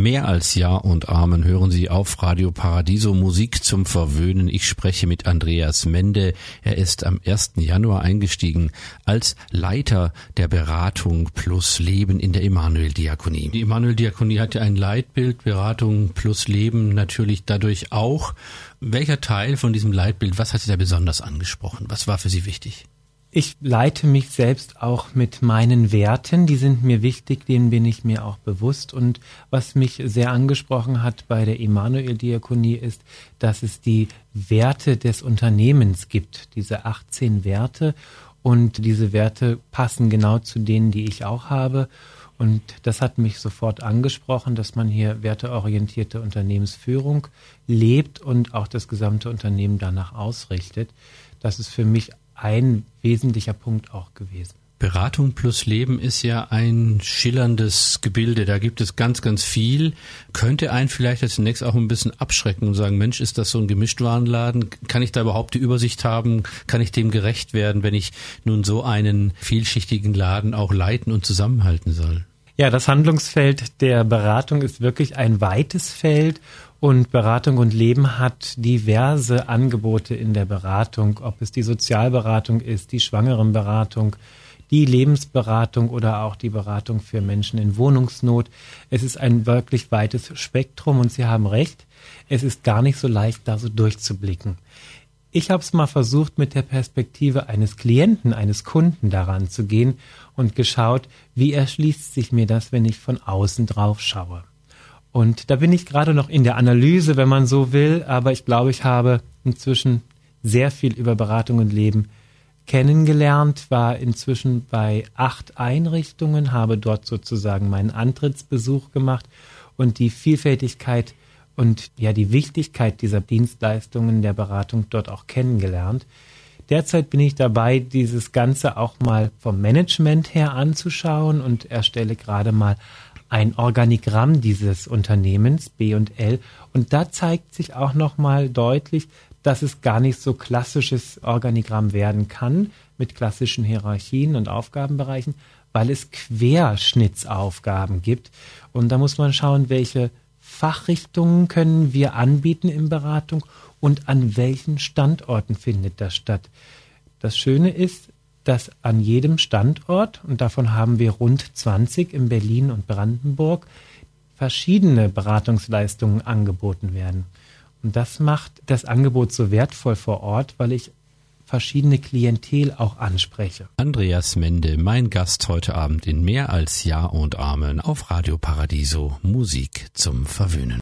Mehr als Ja und Amen hören Sie auf Radio Paradiso, Musik zum Verwöhnen. Ich spreche mit Andreas Mende. Er ist am 1. Januar eingestiegen als Leiter der Beratung plus Leben in der Emanuel-Diakonie. Die Emanuel-Diakonie hat ja ein Leitbild, Beratung plus Leben natürlich dadurch auch. Welcher Teil von diesem Leitbild, was hat Sie da besonders angesprochen? Was war für Sie wichtig? Ich leite mich selbst auch mit meinen Werten, die sind mir wichtig, denen bin ich mir auch bewusst. Und was mich sehr angesprochen hat bei der Emanuel-Diakonie ist, dass es die Werte des Unternehmens gibt, diese 18 Werte. Und diese Werte passen genau zu denen, die ich auch habe. Und das hat mich sofort angesprochen, dass man hier werteorientierte Unternehmensführung lebt und auch das gesamte Unternehmen danach ausrichtet. Das ist für mich ein wesentlicher Punkt auch gewesen. Beratung plus Leben ist ja ein schillerndes Gebilde. Da gibt es ganz, ganz viel. Könnte einen vielleicht jetzt zunächst auch ein bisschen abschrecken und sagen, Mensch, ist das so ein Gemischtwarenladen? Kann ich da überhaupt die Übersicht haben? Kann ich dem gerecht werden, wenn ich nun so einen vielschichtigen Laden auch leiten und zusammenhalten soll? Ja, das Handlungsfeld der Beratung ist wirklich ein weites Feld. Und Beratung und Leben hat diverse Angebote in der Beratung, ob es die Sozialberatung ist, die Schwangerenberatung, die Lebensberatung oder auch die Beratung für Menschen in Wohnungsnot. Es ist ein wirklich weites Spektrum und Sie haben recht, es ist gar nicht so leicht, da so durchzublicken. Ich habe es mal versucht, mit der Perspektive eines Klienten, eines Kunden daran zu gehen und geschaut, wie erschließt sich mir das, wenn ich von außen drauf schaue. Und da bin ich gerade noch in der Analyse, wenn man so will, aber ich glaube, ich habe inzwischen sehr viel über Beratung und Leben kennengelernt, war inzwischen bei 8 Einrichtungen, habe dort sozusagen meinen Antrittsbesuch gemacht und die Vielfältigkeit und ja die Wichtigkeit dieser Dienstleistungen der Beratung dort auch kennengelernt. Derzeit bin ich dabei, dieses Ganze auch mal vom Management her anzuschauen und erstelle gerade mal ein Organigramm dieses Unternehmens B&L und da zeigt sich auch nochmal deutlich, dass es gar nicht so klassisches Organigramm werden kann mit klassischen Hierarchien und Aufgabenbereichen, weil es Querschnittsaufgaben gibt und da muss man schauen, welche Fachrichtungen können wir anbieten in Beratung und an welchen Standorten findet das statt. Das Schöne ist, dass an jedem Standort, und davon haben wir rund 20 in Berlin und Brandenburg, verschiedene Beratungsleistungen angeboten werden. Und das macht das Angebot so wertvoll vor Ort, weil ich verschiedene Klientel auch anspreche. Andreas Mende, mein Gast heute Abend in Mehr als Ja und Amen auf Radio Paradiso, Musik zum Verwöhnen.